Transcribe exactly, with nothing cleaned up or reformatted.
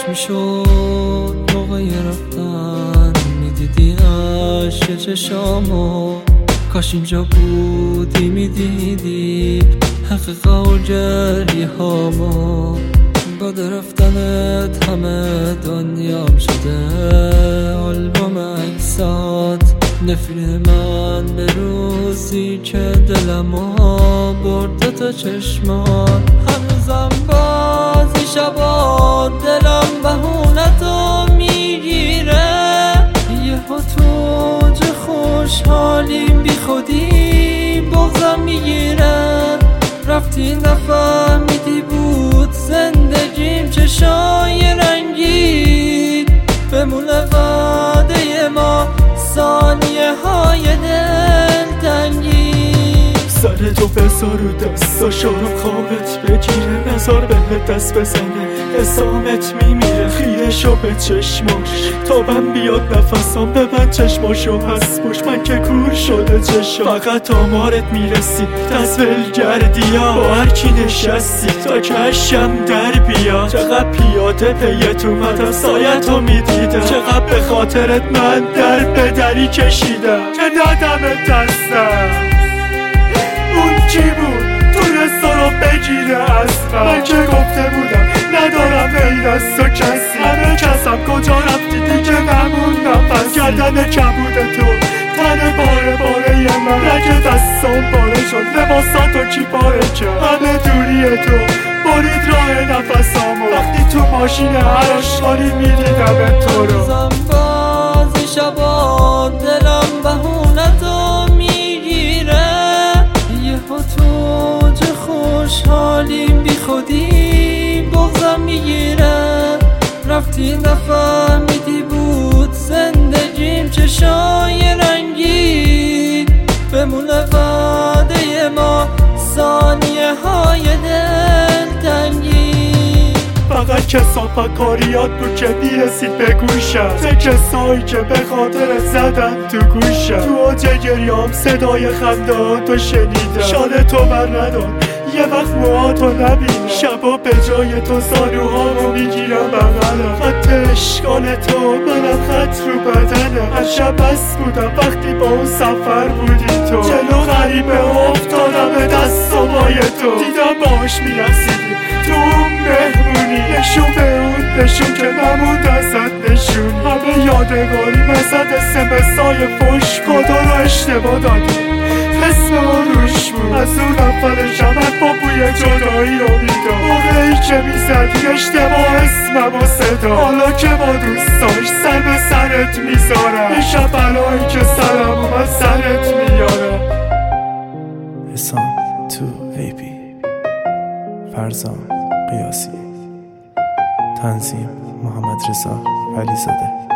کاش میشد موقع رفتن میدیدی عشق چشامو، کاش اینجا بودی میدیدی حقیقه و جریه هامو. بعد رفتنت همه دنیام شده آلبوم عکسات، نفرین من به روزی که دلمو برده تا چشمان. هنوزم بازی شبا دلم بهونتو میگیره، یه ها تو چه خوشحالیم بی خودی بغضم میگیره. رفتی نفهمیدی بود زندگیم چشای رنگی، بمونه وعده ما ثانیه های دلتنگی. سر تو بذار رو دست و شارم خوابت بگیره، نزار بهت دست بزنه حسامت میمیره. خیره شو به چشماش تا من بیاد نفسام، ببند چشماشو هست باش من که کور شده چشم. فقط آمارت میرسی تصویل گردی ها، با هر کی نشستی تا کشم در بیا. چقدر پیاده پیت اومدم سایتو میدیدم، چقدر به خاطرت من در به دری کشیدم که ندمت دستم. اون کی بود تونست رو بگیره از من؟ من که گفته بودم ندارم غیر از تو کسی، همه کسم کجا رفتی دیگه نموندم پس. گردن کبود تو تن باره باره یه من، رگ دستان باره شد لباساتو کی پاره کرد. همه دوری تو برید راه نفسامو، وقتی تو ماشین هر آشغالی میدیدم تو رو. هنوزم بازی شبا دلم بهونتو میگیره، یه ها تو چه خوشحالیم بی خودی بغضم میگیره. رفتی نفهمیدی بود زندگیم چشای رنگی، بمونه وعده ما ثانیه های دلتنگی. فقط کسافت کاریات بود که میرسید به گوشم، چه کسایی که به خاطر زدن تو گوشم. تو آجه گریام صدای خندهاتو شنیدم، شاده تو بر ندار یه وقت موهاتو نبینم. شبا به جای تو زانوهامو میگیرم بغلم، خط اشکال تو منم خط رو بدنم. از شب بس بودم وقتی با اون سفر بودی تو، جلو غریبه افتادم به دست و بای تو. دیدم باش میرسیدی تو اون مهمونی، نشون به اون نشون که نموند ازت نشون. همه یادگاری مثل سمسای فش کدا رو اشتباه دادی، اسم اون روش بود از اون اول شمت با بوی جدایی رو میداد. موقعی که میزدی اشتباه اسمم و صدا، حالا که با دوستاش سر به سرت میذارم. این شب بلایی که سرم اومد سرت میارم. حسام تو ای پی، فرزان قیاسی، تنظیم محمد رضا علیزاده.